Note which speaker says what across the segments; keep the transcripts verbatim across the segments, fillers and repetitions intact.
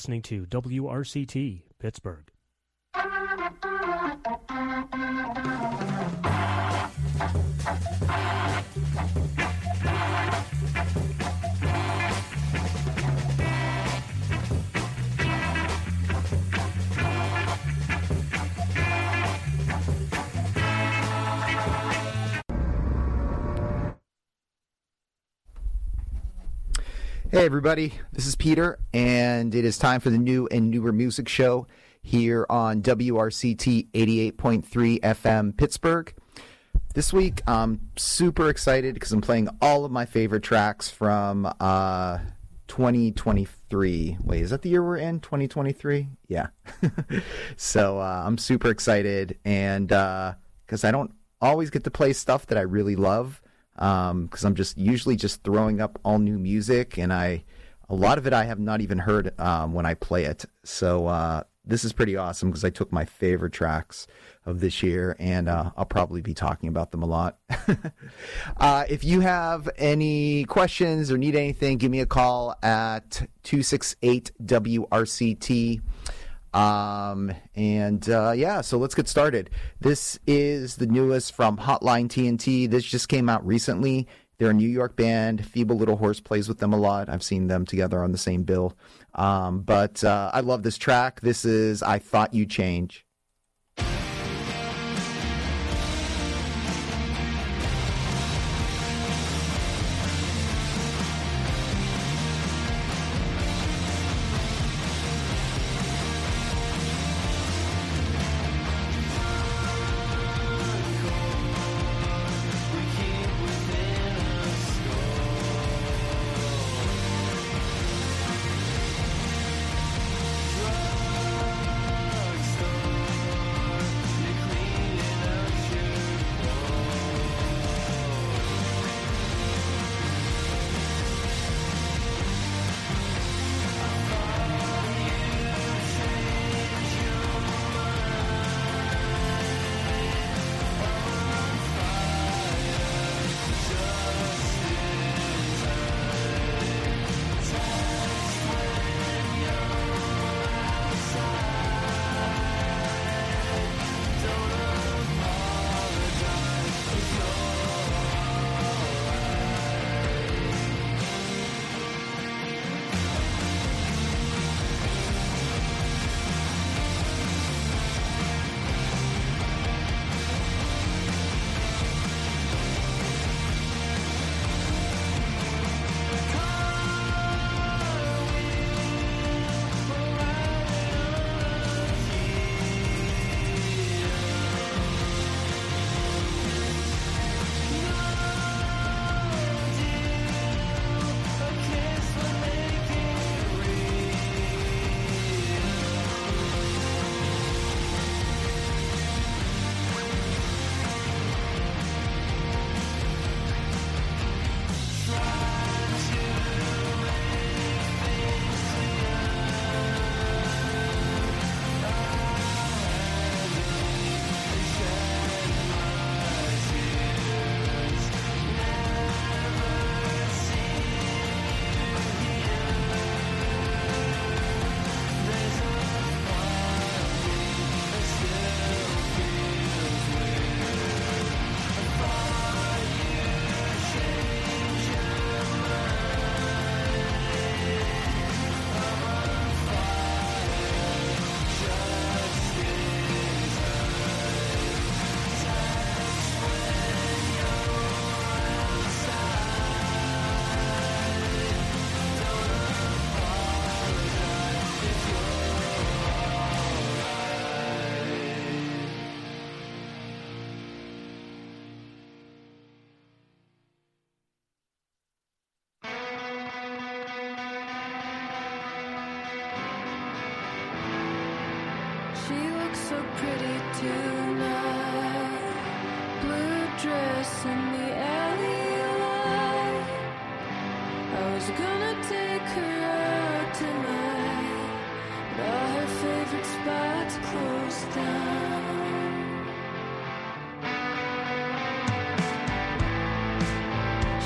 Speaker 1: listening to W R C T, Pittsburgh.
Speaker 2: Hey everybody, this is Peter, and it is time for the new and newer music show here on W R C T eighty-eight point three F M Pittsburgh. This week I'm super excited because I'm playing all of my favorite tracks from uh, twenty twenty-three. Wait, is that the year we're in? twenty twenty-three? Yeah. So uh, I'm super excited, and because uh, I don't always get to play stuff that I really love. Um, because I'm just usually just throwing up all new music, and I, a lot of it I have not even heard um, when I play it. So uh, this is pretty awesome because I took my favorite tracks of this year, and uh, I'll probably be talking about them a lot. uh, if you have any questions or need anything, give me a call at two six eight W R C T. Um, and, uh, yeah, so let's get started. This is the newest from Hotline T N T. This just came out recently. They're a New York band. Feeble Little Horse plays with them a lot. I've seen them together on the same bill. Um, but, uh, I love this track. This is I Thought You'd Change.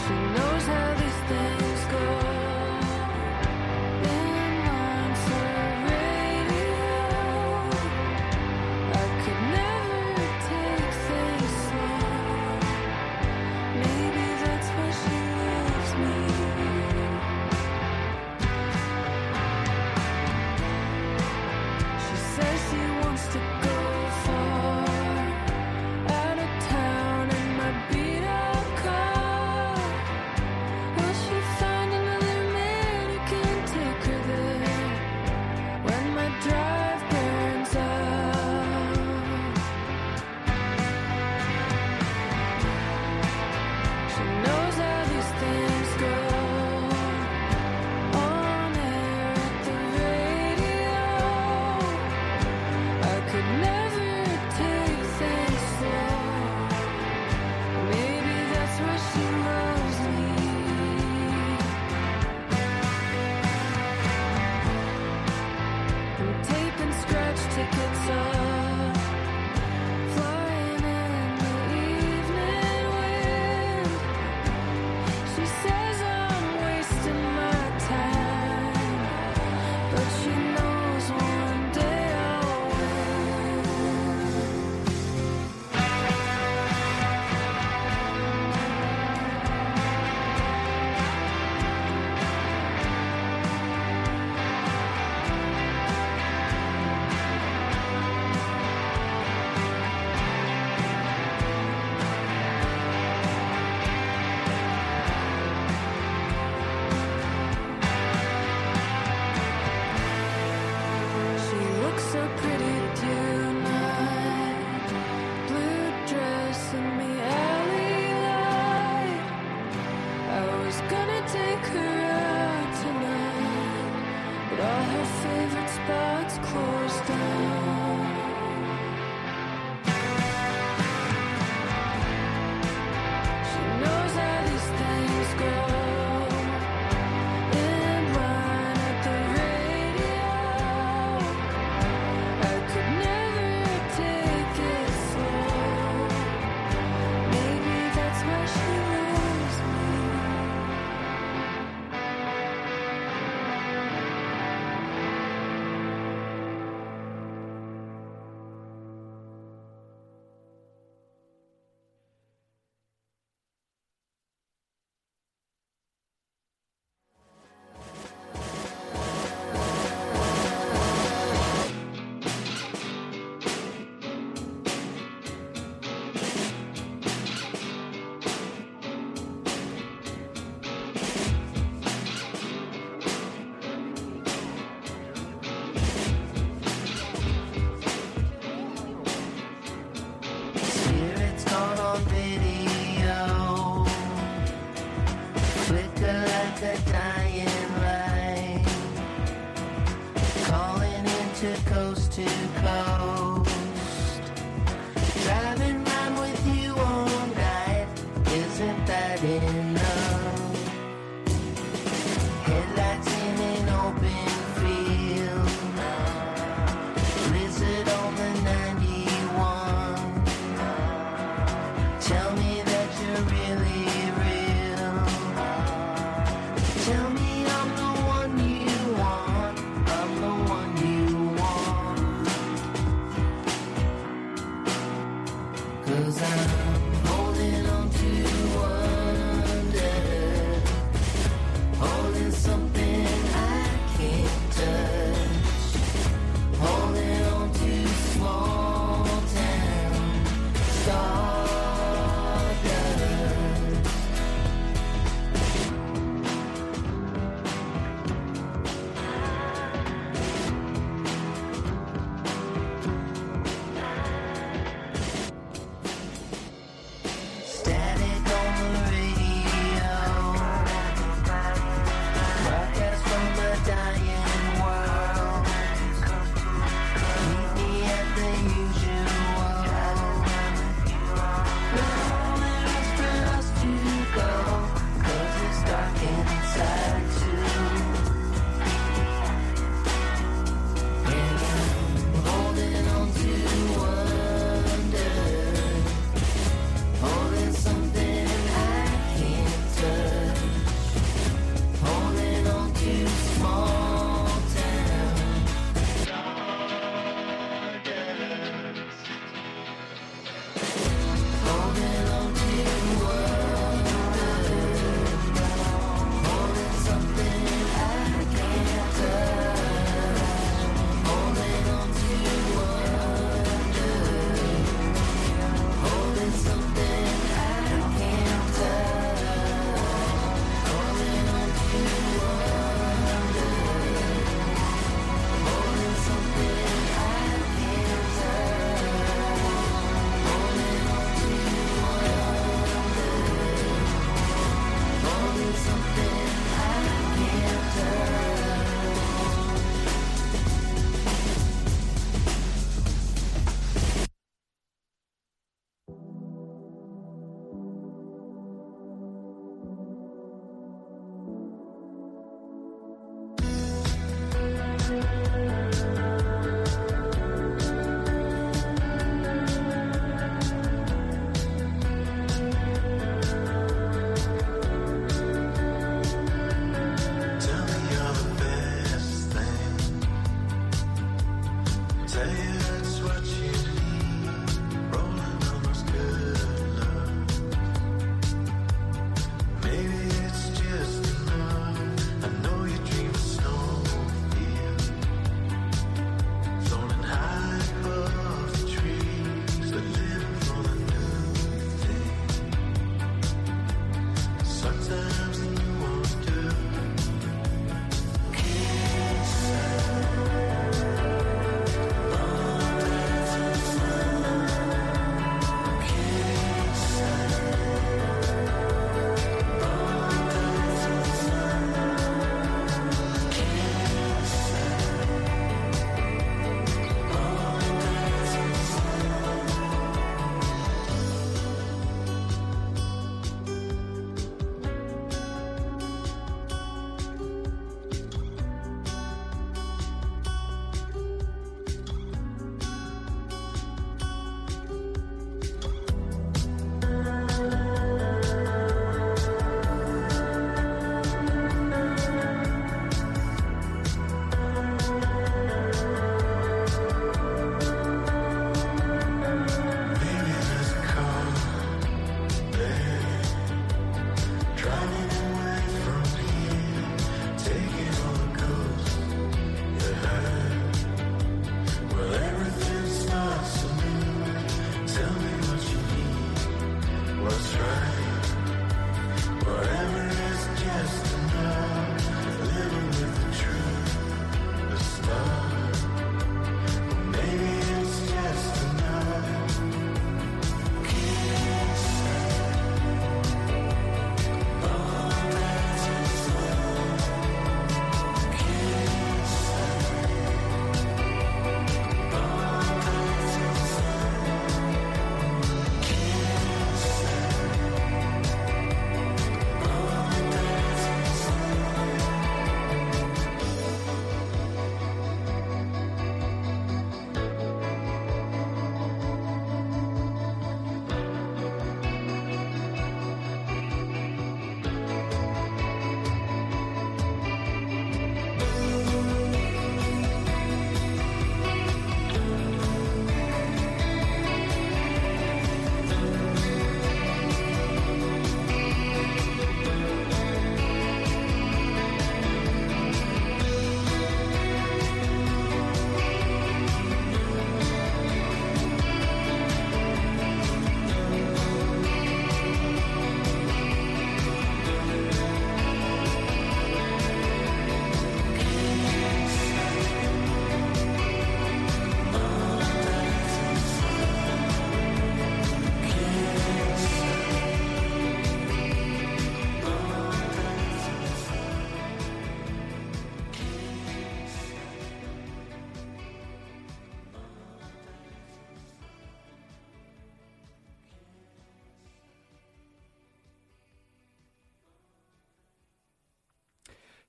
Speaker 3: Knows how these things go in one circle.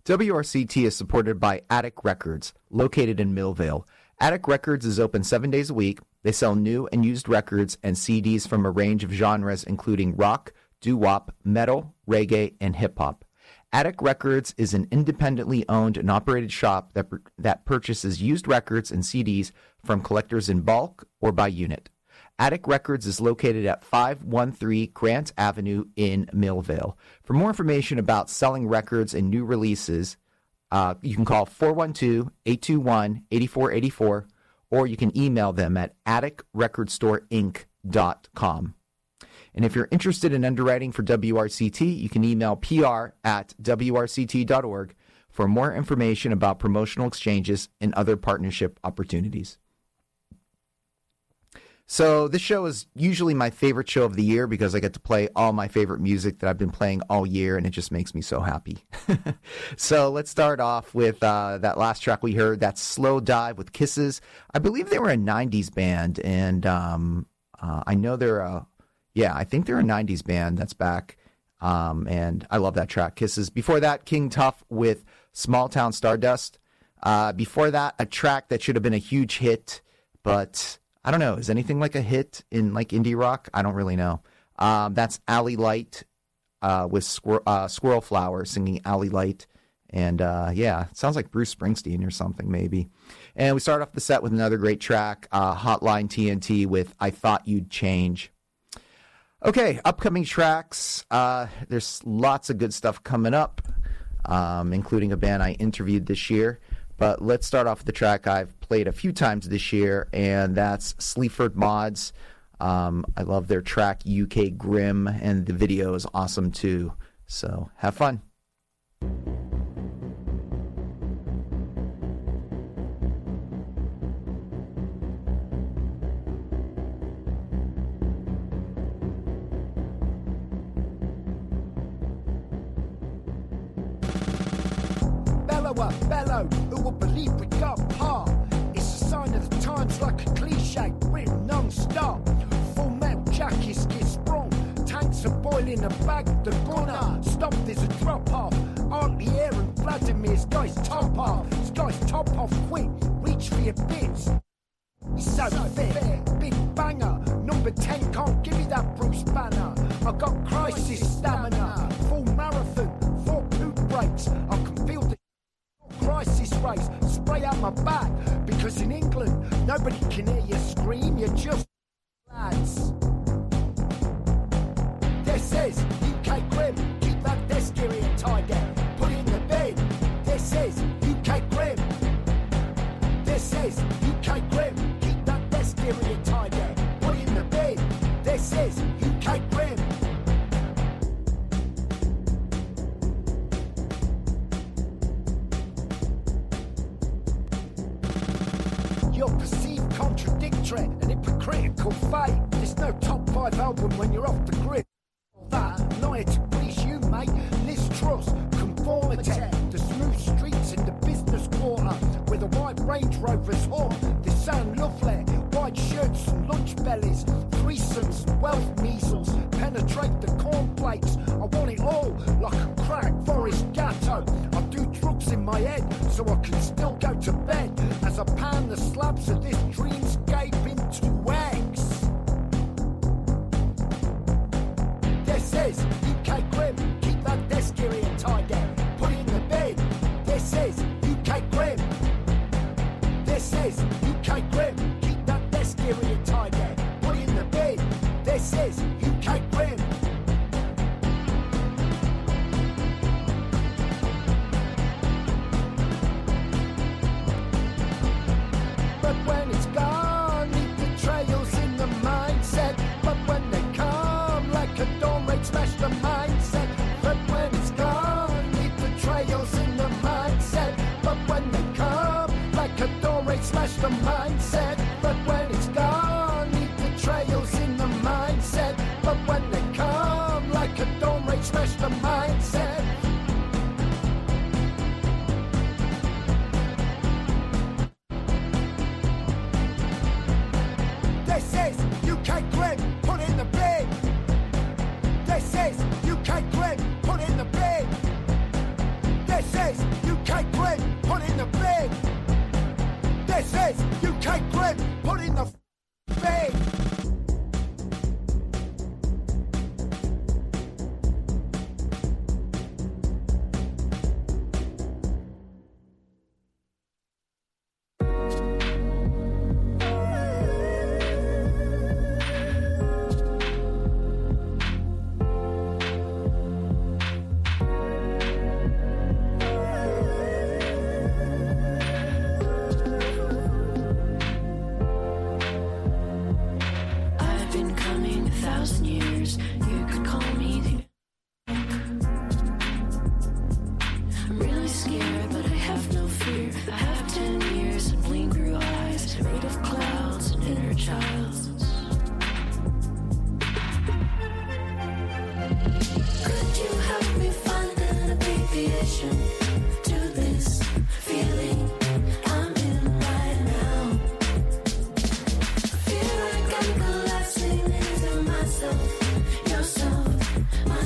Speaker 2: W R C T is supported by Attic Records, located in Millvale. Attic Records is open seven days a week. They sell new and used records and C Ds from a range of genres including rock, doo-wop, metal, reggae, and hip-hop. Attic Records is an independently owned and operated shop that, that purchases used records and C Ds from collectors in bulk or by unit. Attic Records is located at five one three Grant Avenue in Millvale. For more information about selling records and new releases, uh, you can call four one two, eight two one, eight four eight four, or you can email them at attic record store inc dot com. And if you're interested in underwriting for W R C T, you can email P R at W R C T dot org for more information about promotional exchanges and other partnership opportunities. So this show is usually my favorite show of the year because I get to play all my favorite music that I've been playing all year, and it just makes me so happy. So let's start off with uh, that last track we heard, that's Slow Dive with Kisses. I believe they were a nineties band, and um, uh, I know they're a, yeah, I think they're a nineties band that's back, um, and I love that track, Kisses. Before that, King Tuff with Small Town Stardust. Uh, before that, a track that should have been a huge hit, but I don't know. Is anything like a hit in like indie rock? I don't really know. Um, that's Alley Light uh, with Squir- uh, Squirrel Flower singing Alley Light. And uh, yeah, it sounds like Bruce Springsteen or something maybe. And we start off the set with another great track, uh, Hotline T N T with I Thought You'd Change. Okay, upcoming tracks. Uh, there's lots of good stuff coming up, um, including a band I interviewed this year. But let's start off with the track I've played a few times this year, and that's Sleaford Mods. Um, I love their track U K Grim, and the video is awesome too. So have fun.
Speaker 3: Bellow, who will believe we got par? It's a sign of the times, like a cliche, written non-stop. Full metal jackets get sprung, tanks are boiling, a bag, the gunner. Stop, there's a drop off. Auntie Air and Vladimir's guy's top off. This guy's top off quick, reach for your bits. He's so, so fit, fair. Big banger. Number ten can't give me that Bruce Banner. I got crisis stamina, full marathon, four poop breaks. I can feel the crisis race, spray out my back, because in England nobody can hear you scream, you're just lads. This is U K Grim, keep that desk area tidy, put it in the bin. This is U K Grim. This is U K Grim, keep that desk area tidy, put it in the bin. This is U K Grim. You're perceived contradictory and hypocritical fate. There's no top five album when you're off the grid. That, liar to please you, mate. Liz Truss, conformity. The smooth streets in the business quarter with a white Range Rover's home. They sound lovely. White shirts and lunch bellies, threesomes, wealth measles. Penetrate the cornflakes. I want it all like a crack forest gatto. I do drugs in my head so I can still go to bed as I pan the slabs of this dreamscape into eggs. This is U K Grim, keep that desk area tidy, put it in the bin. This is U K Grim. This is U K Grim, keep that desk area tidy, put it in the bin. This is U K Grim. But when it's gone, leave the trails in the mindset. But when they come, like a dawn raid, smash the mindset. But when it's gone, leave the trails in the mindset. But when they come, like a dawn raid, smash the mindset. But when it's gone, leave the trails in the mindset. But when they come, like a dawn raid, smash the mindset. This is U K Grim, put in the bin. This is U K Grim, put in the bin. This is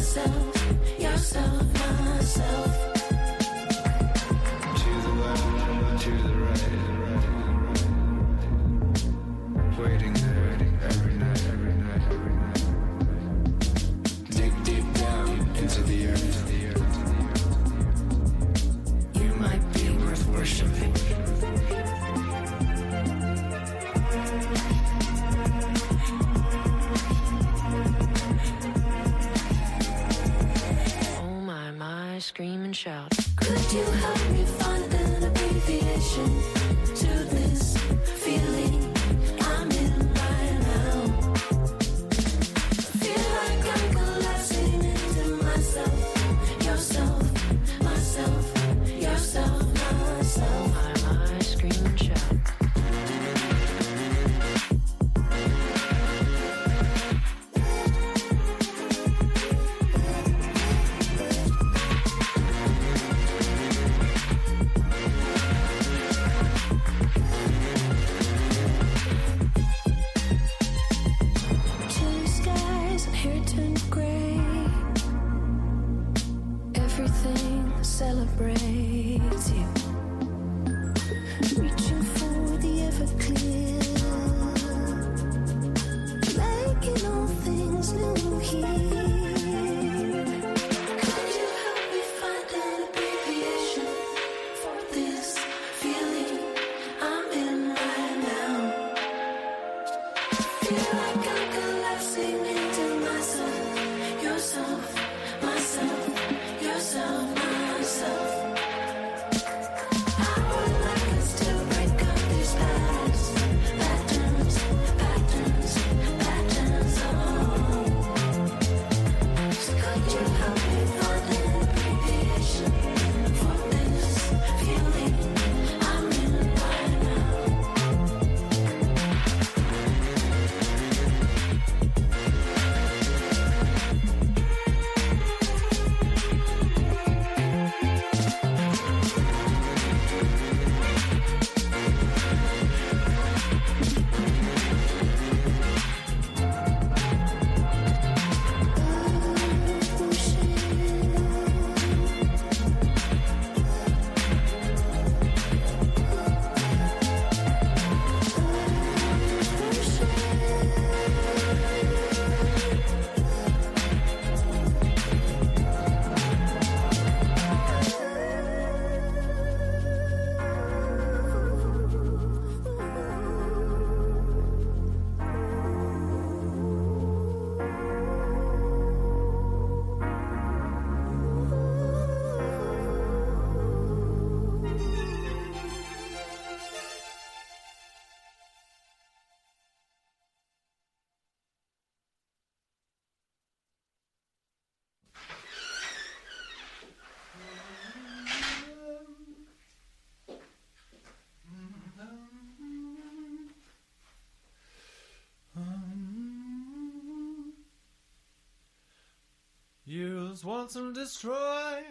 Speaker 4: Use once and destroy.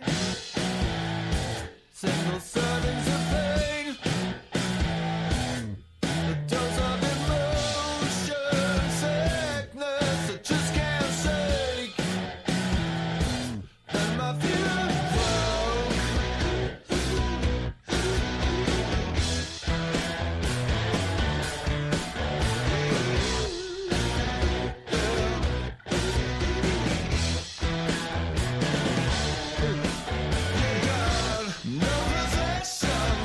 Speaker 4: Single servings of pain. The dose of emotion, sickness that just can't shake. And my no possession.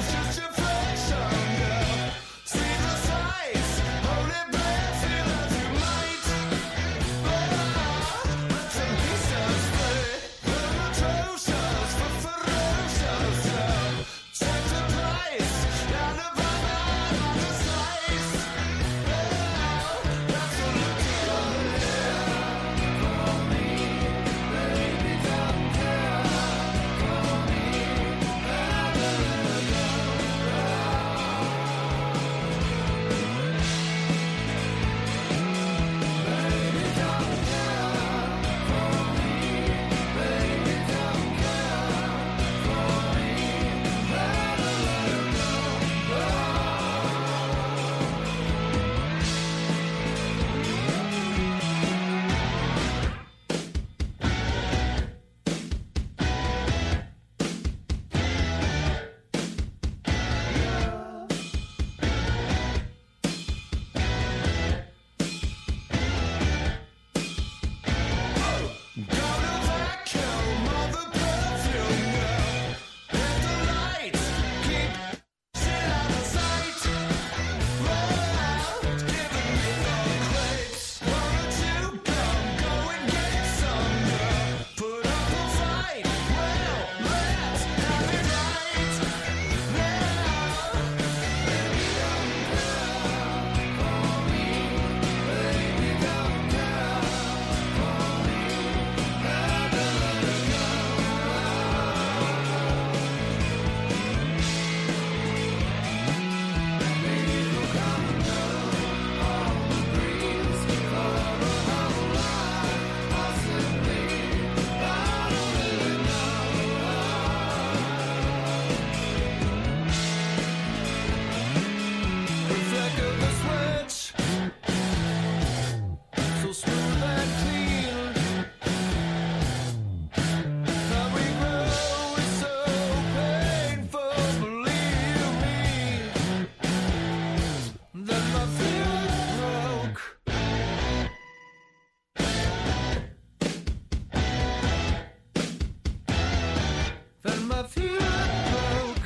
Speaker 4: Then my fuel broke.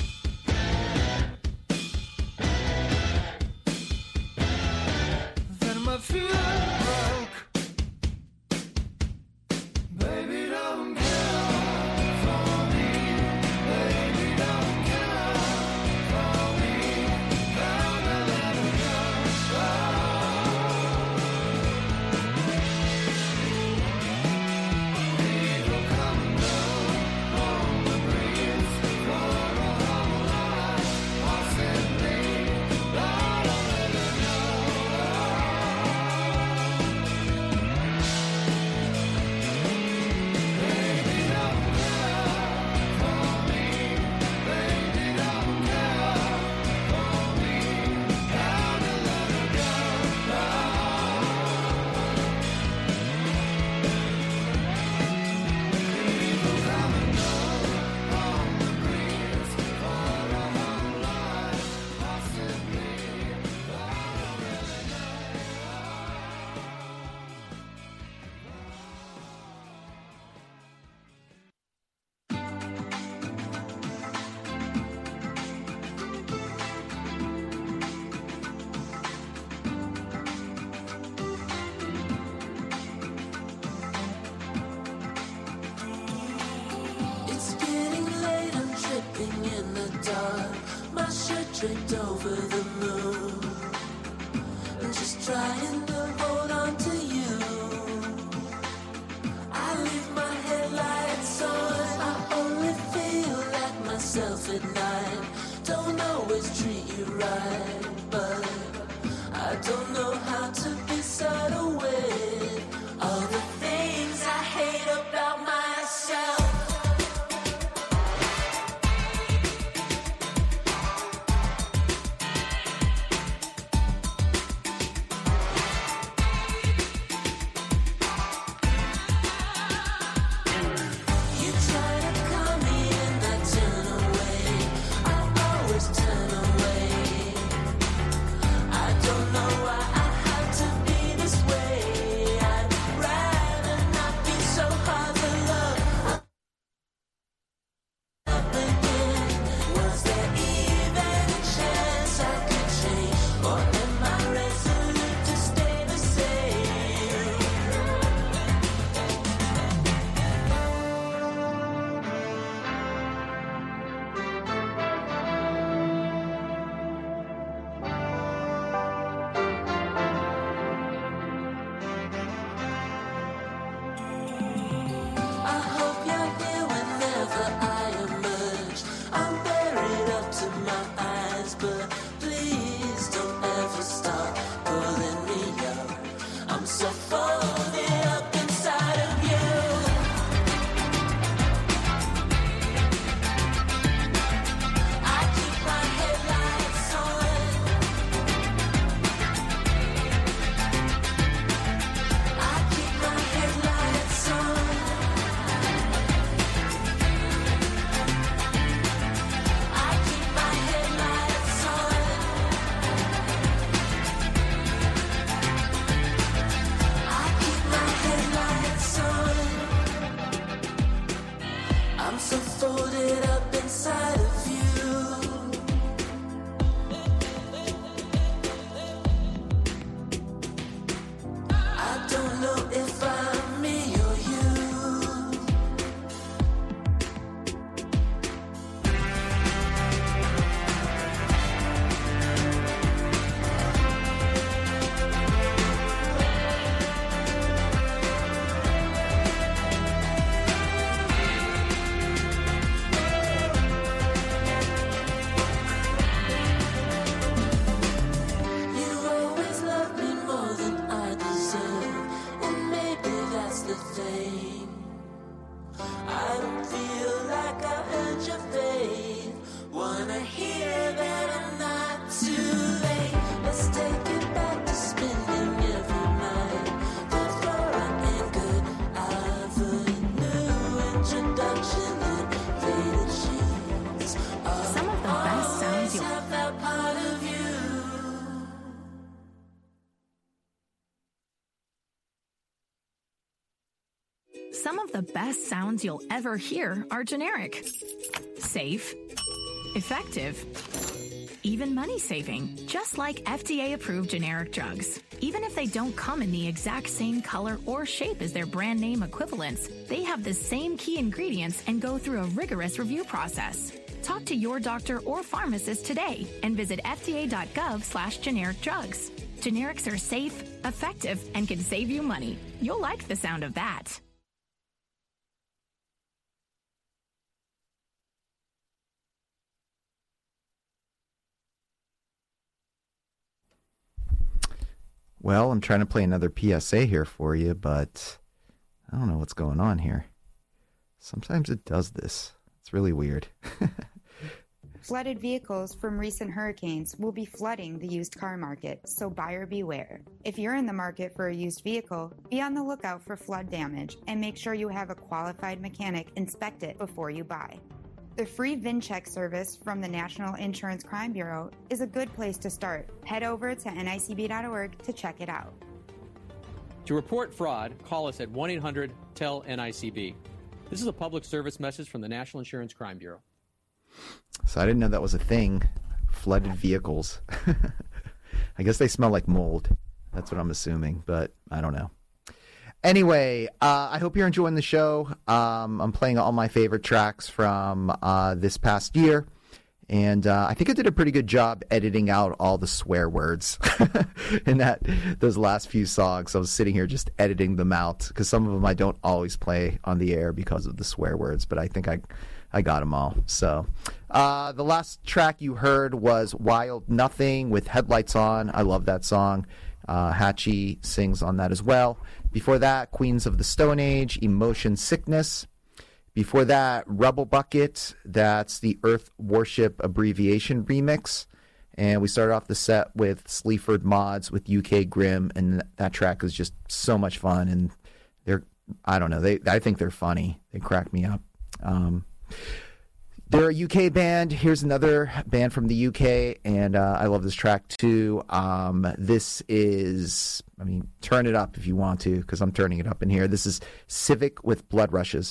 Speaker 4: Then my fuel broke. Baby, don't care for me. Baby, don't care for me. Gotta let her go. People come and go on the breeze. For a whole life, possibly. Gotta let her Baby, don't care for me. Baby, don't care for me. Gotta let her go. People come and go on the breeze. For a whole life, possibly. Gotta let her
Speaker 5: It's getting late, I'm tripping in the dark. My shirt draped over the moon. I'm just trying to hold on to you. I leave my headlights on. I only feel like myself at night. Don't always treat you right, but I don't know how to be subtle with all the things I hate about myself. You try to call me and I turn away. I always turn away. I don't know why I have to be this way. I'd rather not be so hard to love. Up again. Was there even a chance I could change? Or am I resolute to stay the same? I hope you're here whenever I emerge. I'm buried up to my eyes, but please don't ever stop pulling me up. I'm so folded up inside of you. I keep my headlights on. I keep my headlights on. I keep my headlights on. I keep my headlights on. I'm so folded up inside of you. I don't know if I'm me or you. You always love me more than I deserve, and maybe that's the thing. I don't feel like I earned your faith. Wanna hear that I'm not too late. Let's take it back to spending every night. The Flora and Good Avenue introduction and faded sheets.
Speaker 6: Some of the best sounds you'll
Speaker 5: have that part of you.
Speaker 6: Some of the best sounds you'll ever hear are generic, safe, effective, even money-saving, just like F D A-approved generic drugs. Even if they don't come in the exact same color or shape as their brand name equivalents, they have the same key ingredients and go through a rigorous review process. Talk to your doctor or pharmacist today and visit F D A dot gov slash generic drugs. Generics are safe, effective, and can save you money. You'll like the sound of that.
Speaker 2: Well, I'm trying to play another P S A here for you, but I don't know what's going on here. Sometimes it does this. It's really weird.
Speaker 7: Flooded vehicles from recent hurricanes will be flooding the used car market, so buyer beware. If you're in the market for a used vehicle, be on the lookout for flood damage and make sure you have a qualified mechanic inspect it before you buy. The free VinCheck service from the National Insurance Crime Bureau is a good place to start. Head over to N I C B dot org to check it out.
Speaker 8: To report fraud, call us at one eight hundred T E L N I C B. This is a public service message from the National Insurance Crime Bureau.
Speaker 2: So I didn't know that was a thing. Flooded vehicles. I guess they smell like mold. That's what I'm assuming, but I don't know. Anyway, uh, I hope you're enjoying the show. Um, I'm playing all my favorite tracks from uh, this past year. And uh, I think I did a pretty good job editing out all the swear words in that those last few songs. I was sitting here just editing them out because some of them I don't always play on the air because of the swear words, but I think I I got them all. So uh, the last track you heard was Wild Nothing with Headlights On. I love that song. Uh, Hatchie sings on that as well. Before that, Queens of the Stone Age, Emotion Sickness. Before that, Rebel Bucket, that's the Earth Worship Abbreviation remix. And we started off the set with Sleaford Mods with U K Grim, and that track is just so much fun. And they're, I don't know, they I think they're funny. They crack me up. Um, they're a U K band. Here's another band from the U K, and uh, I love this track too. Um, this is, I mean, turn it up if you want to, because I'm turning it up in here. This is Civic with Blood Rushes.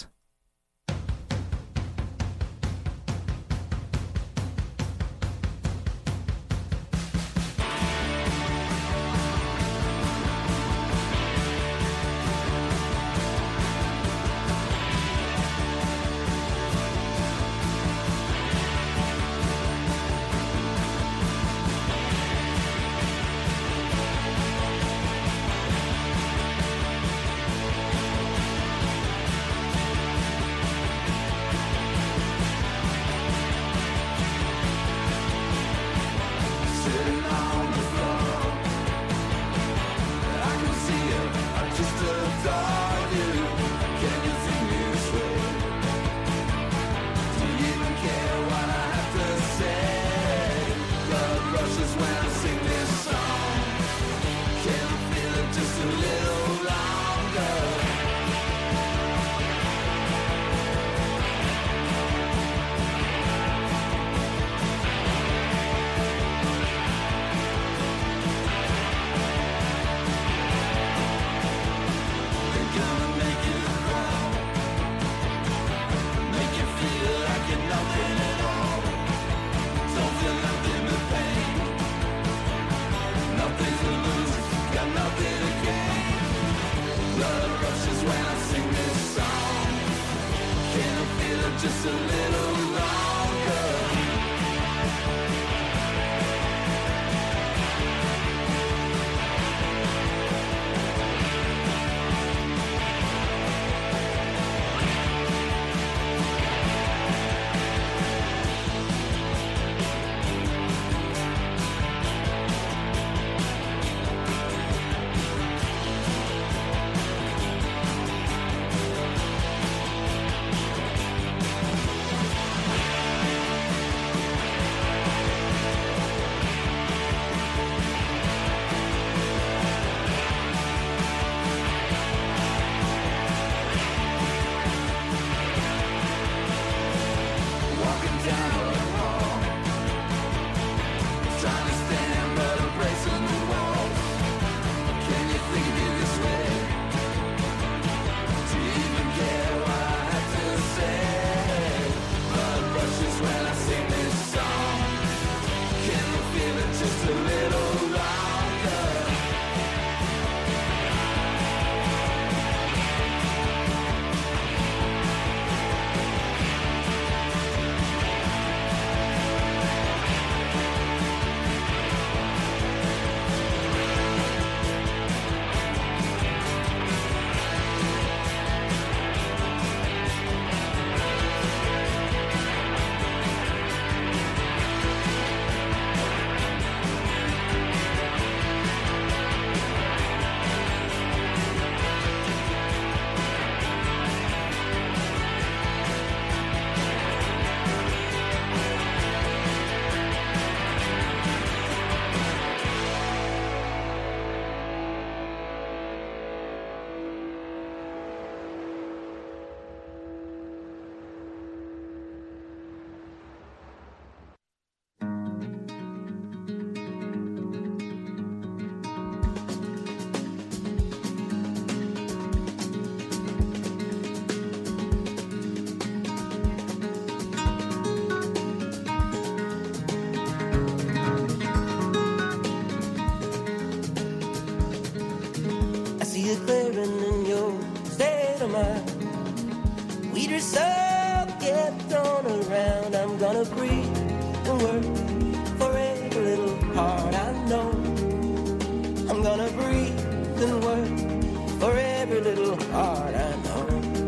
Speaker 9: smile. We dress up, get thrown around. I'm gonna breathe and work for every little heart I know. I'm gonna breathe and work for every little heart I know.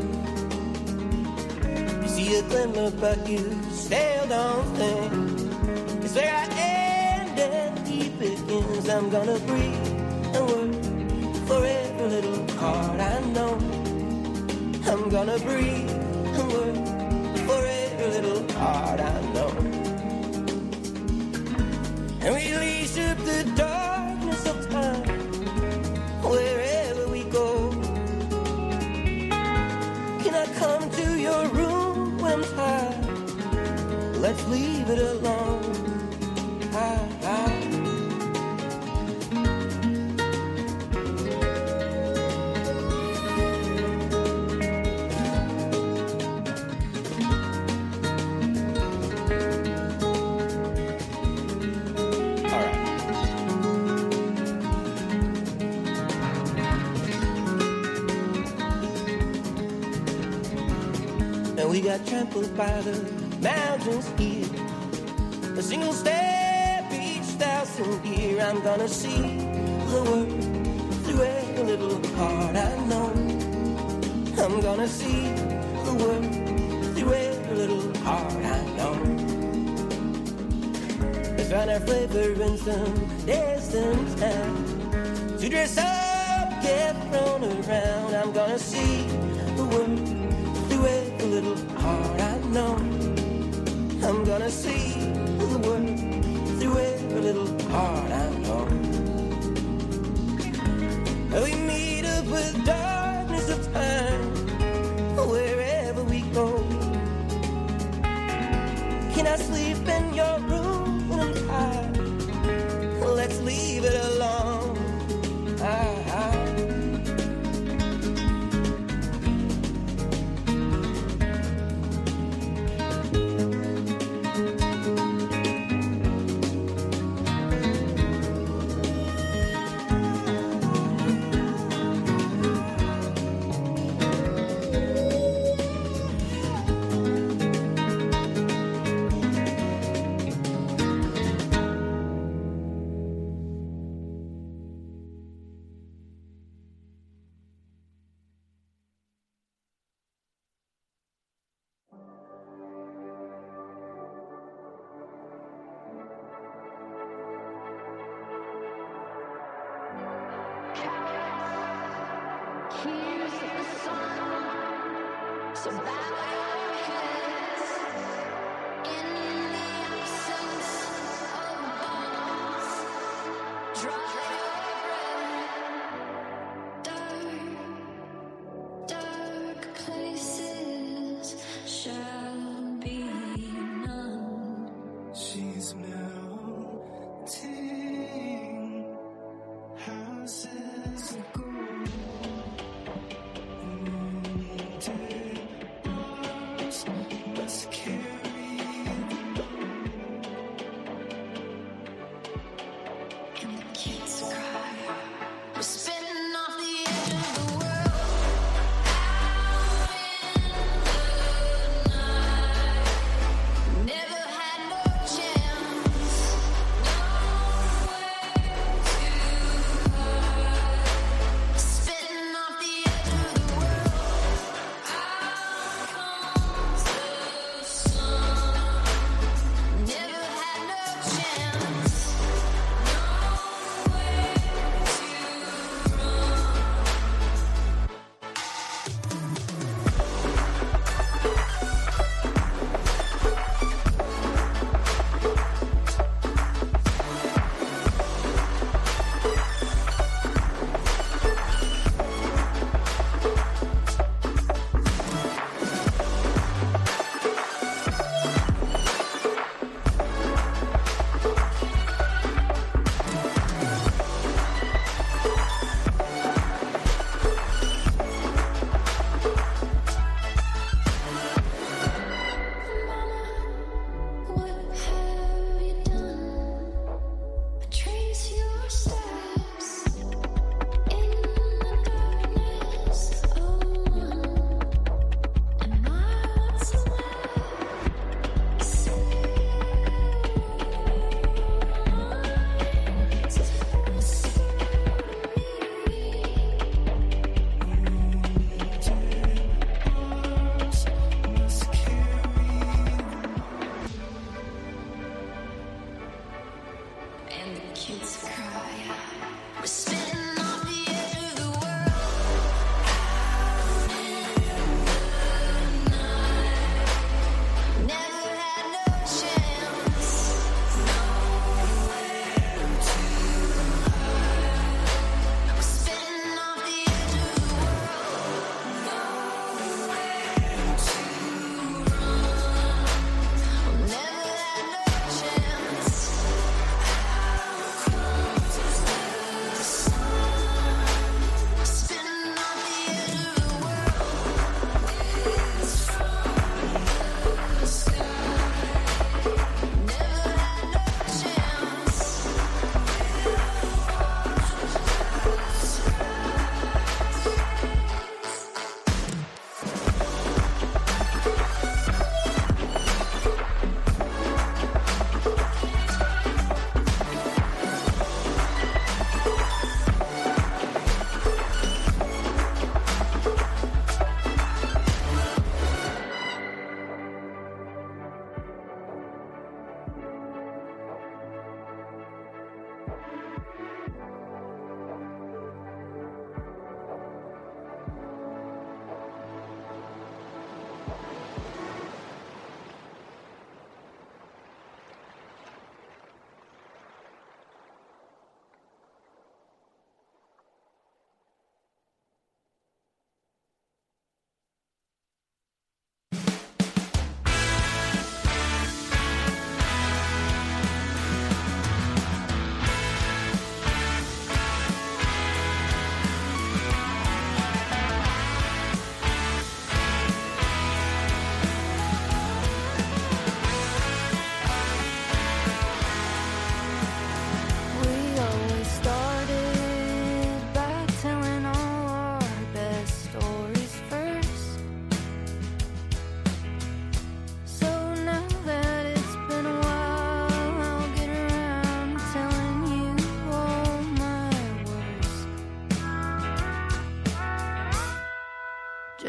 Speaker 9: You see a glimmer, but you still don't think it's where I end and he begins. I'm gonna breathe and work for every little heart I know. I'm gonna breathe and work for every little heart I know. And we leash up the darkness of time wherever we go. Can I come to your room when I'm tired? Let's leave it alone. I, I. We got trampled by the mountains here. A single step each thousand year. I'm gonna see the world through every little heart I know. I'm gonna see the world through every little heart I know. Let's find our flavor in some distant town. To dress up, get thrown around. I'm gonna see the world through every little heart I know. I'm gonna see the world through every little heart I know. We meet up with darkness of time wherever we go. Can I sleep in your room when I'm tired? Let's leave it alone. I, I
Speaker 5: So bow your heads in the absence of balls. Draw your breath. Dark, dark places shall be none.
Speaker 4: She's melting houses of gold. Let's carry the load.
Speaker 5: And the kids cry. We're spinning off the edge of the world. Out in the night.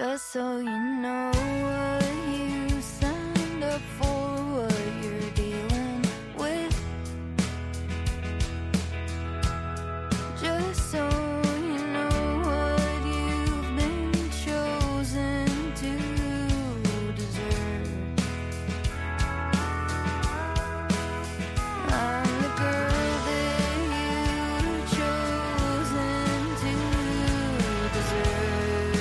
Speaker 10: Just so you know what you signed up for, what you're dealing with. Just so you know what you've been chosen to deserve. I'm the girl that you've chosen to deserve.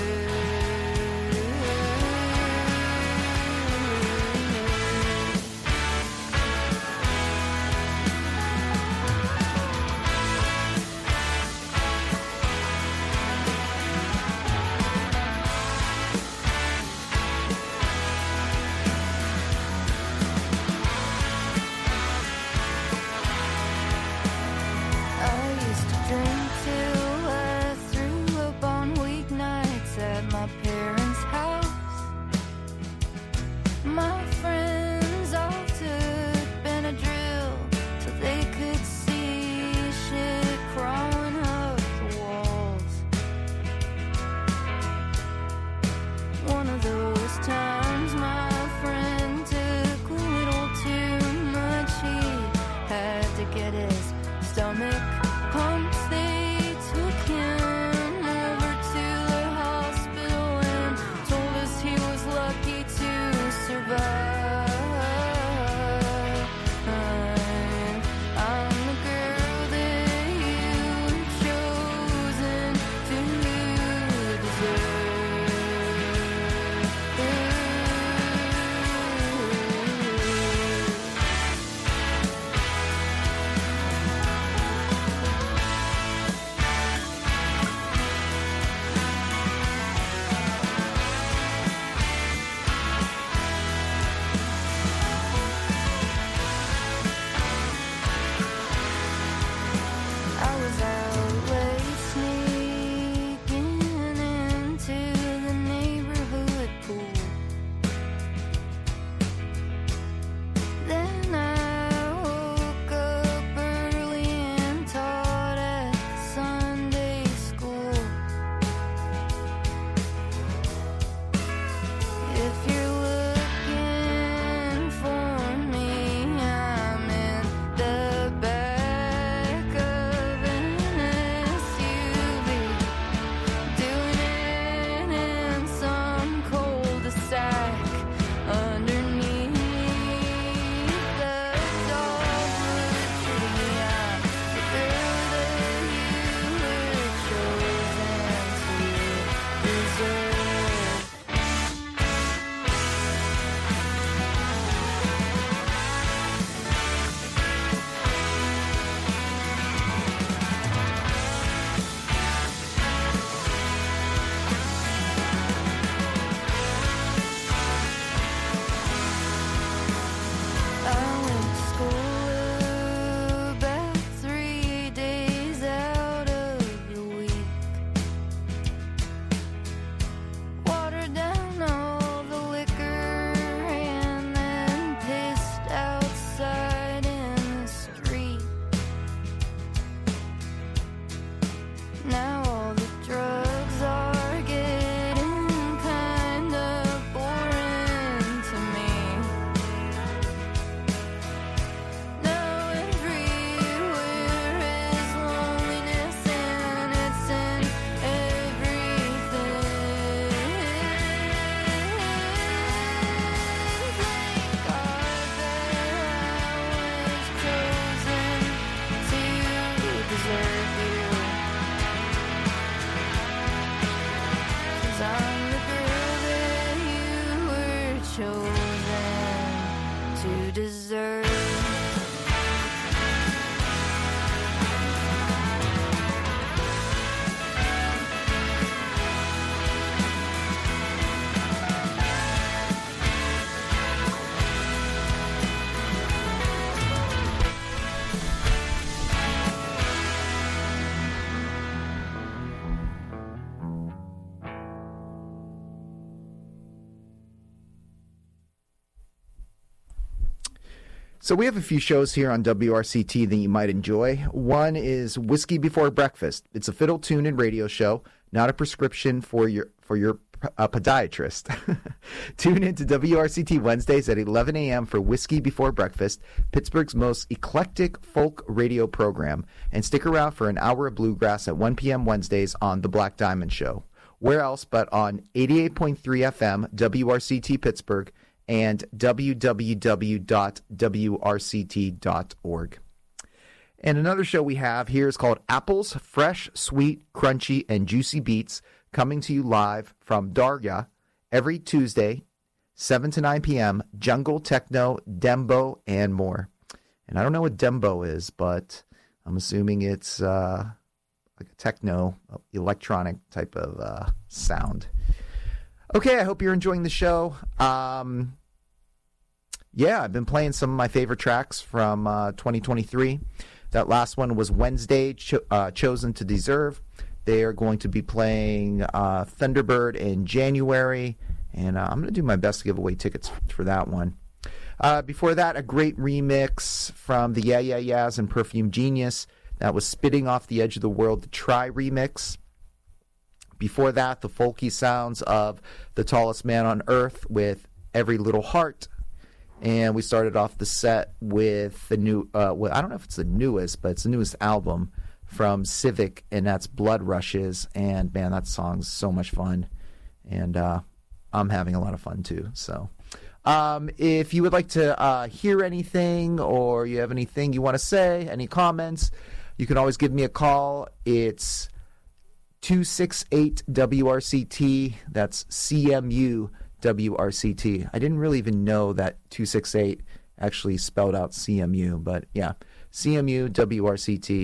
Speaker 10: I used to drink till I threw up on weeknights at my parents' house. My friends all took Benadryl so they could see shit crawling up the walls. One of those times my friend took a little too much. He had to get his stomach pumps. They took him over to the hospital and told us he was lucky to survive. I'm the girl that you've chosen to deserve. I was out late sneaking into the neighborhood pool. Then I woke up early and taught at Sunday school. If you're looking for me, I'm in the back of an S U V, doing it in some cul-de-sac underneath the dogwood tree. I'm the girl that you were chosen to deserve. I went to school about three days out of the week. Watered down all the liquor and then pissed outside in the street. Now all the drugs are getting kind of boring to me. Now everywhere is loneliness and it's in everything. Thank God that I was chosen to deserve you. 'Cause I'm the girl that you were chosen to deserve.
Speaker 2: So we have a few shows here on W R C T that you might enjoy. One is Whiskey Before Breakfast. It's a fiddle tune and radio show, not a prescription for your for your a podiatrist. Tune in to W R C T Wednesdays at eleven a.m. for Whiskey Before Breakfast, Pittsburgh's most eclectic folk radio program, and stick around for an hour of bluegrass at one p.m. Wednesdays on The Black Diamond Show. Where else but on eighty-eight point three F M, W R C T Pittsburgh, and w w w dot w r c t dot org. And another show we have here is called Apples, Fresh, Sweet, Crunchy, and Juicy Beats, coming to you live from Darya every Tuesday, seven to nine p.m., jungle, techno, dembo, and more. And I don't know what dembo is, but I'm assuming it's uh, like a techno, electronic type of uh, sound. Okay, I hope you're enjoying the show. Um, yeah, I've been playing some of my favorite tracks from uh, twenty twenty-three. That last one was Wednesday, Cho- uh, Chosen to Deserve. They are going to be playing uh, Thunderbird in January, and uh, I'm going to do my best to give away tickets for that one. Uh, before that, a great remix from the Yeah Yeah Yeahs and Perfume Genius. That was Spitting Off the Edge of the World, the Try remix. Before that, the folky sounds of The Tallest Man on Earth with Every Little Heart. And we started off the set with the new, uh, well, I don't know if it's the newest, but it's the newest album from Civic, and that's Blood Rushes. And, man, that song's so much fun. And uh, I'm having a lot of fun, too. So um, if you would like to uh, hear anything, or you have anything you want to say, any comments, you can always give me a call. It's two six eight W R C T. That's C M U W R C T. I didn't really even know that two six eight actually spelled out C M U, but yeah, C M U W R C T.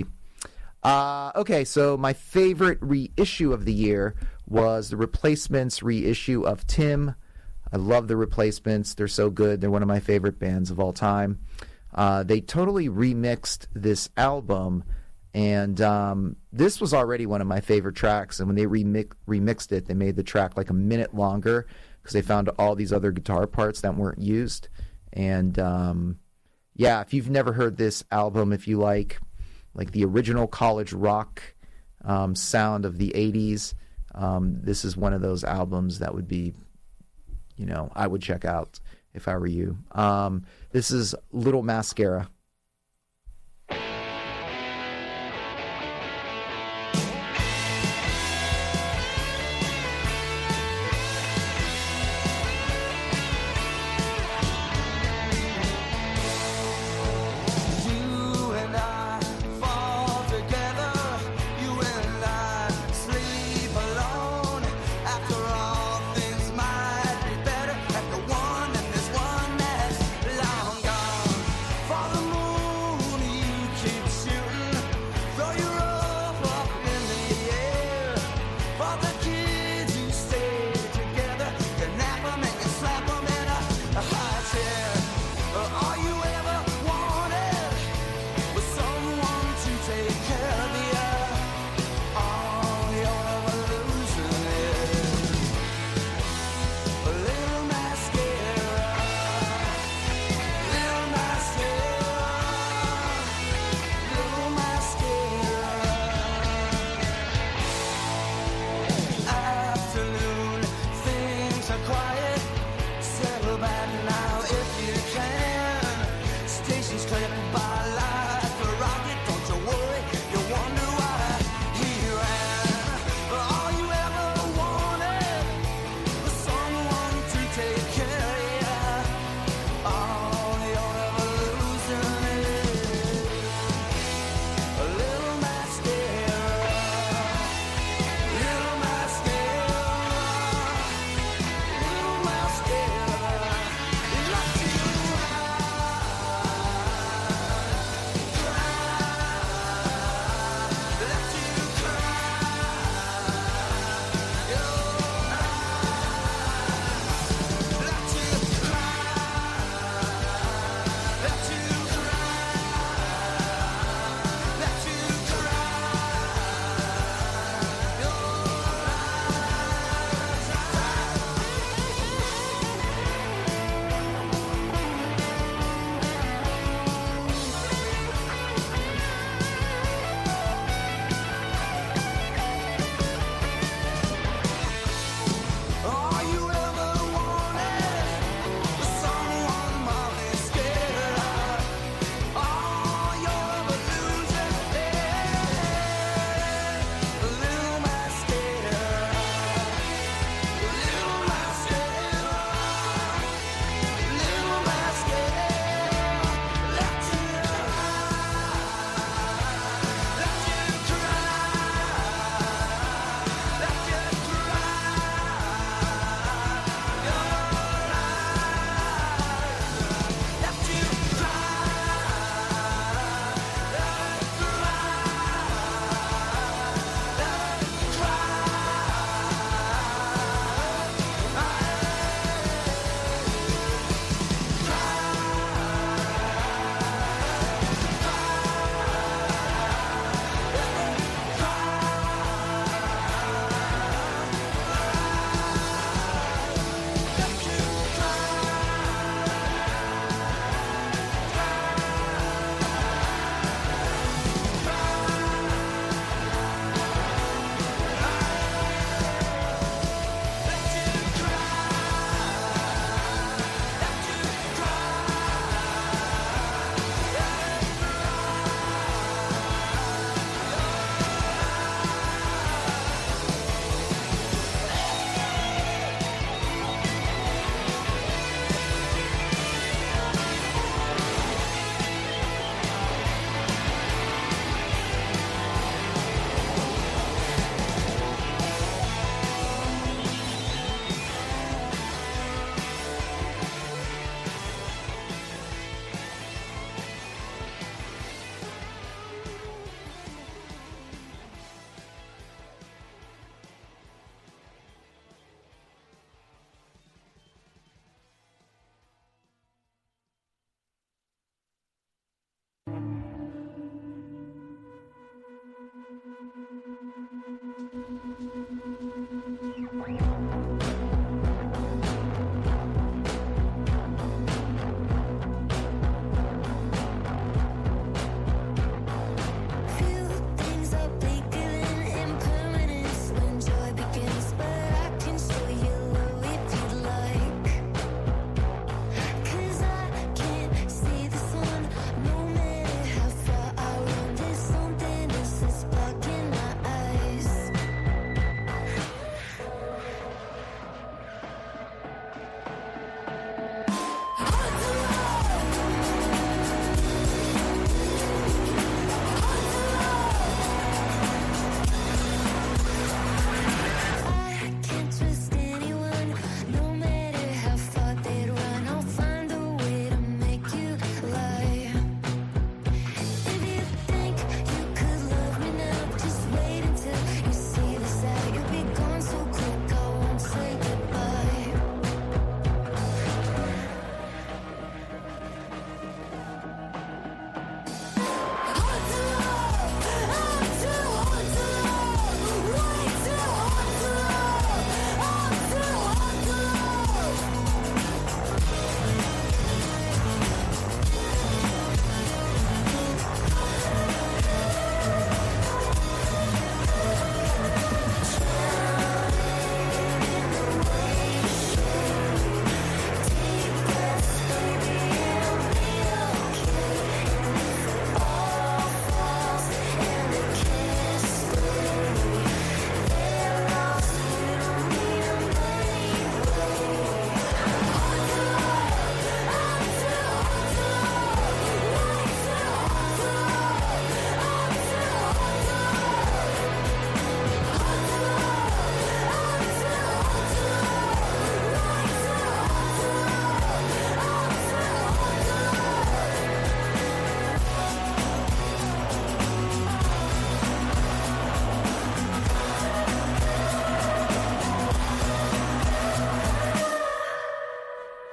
Speaker 2: Uh, okay, so my favorite reissue of the year was the Replacements reissue of Tim. I love the Replacements. They're so good. They're one of my favorite bands of all time. Uh, they totally remixed this album, and um, this was already one of my favorite tracks, and when they remix- remixed it, they made the track like a minute longer, because they found all these other guitar parts that weren't used. And um, yeah, if you've never heard this album, if you like like the original college rock um, sound of the eighties, um, this is one of those albums that would be, you know, I would check out if I were you. Um, this is Little Mascara.
Speaker 4: Long gone, for the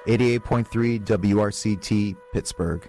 Speaker 2: eighty-eight point three W R C T, Pittsburgh.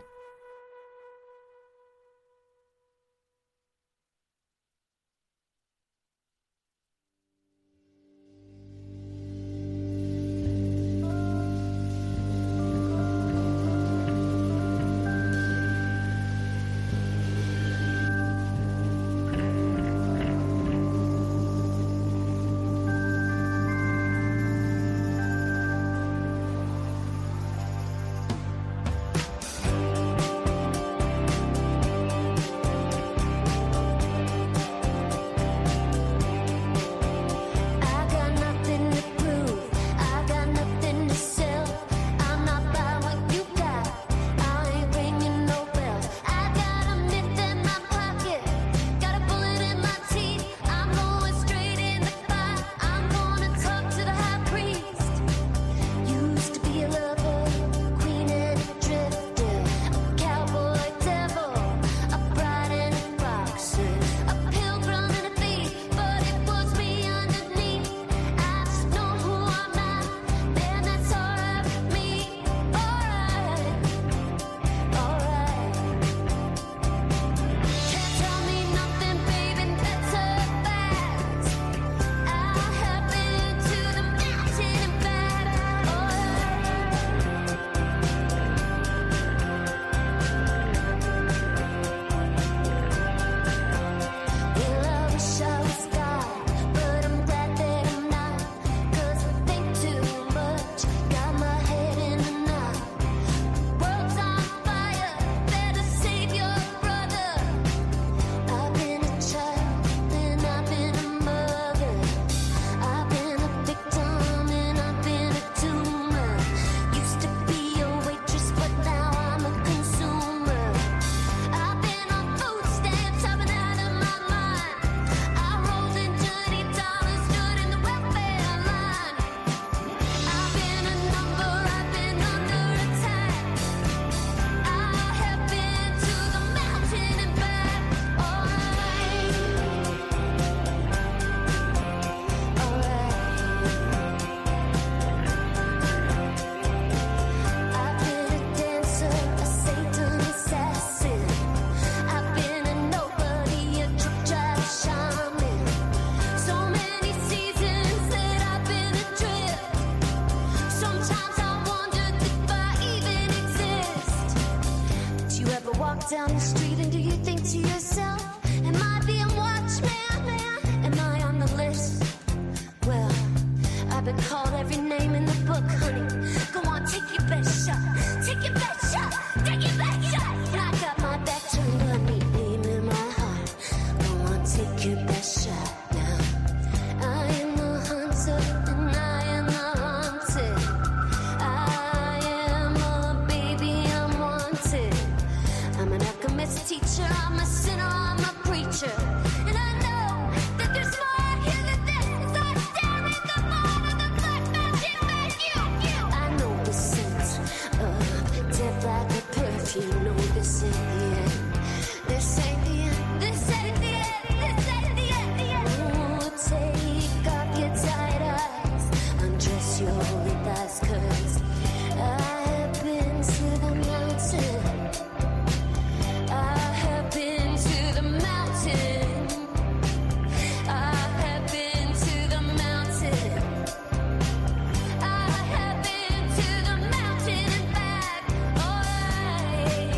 Speaker 10: Down the street, and do you think to yourself,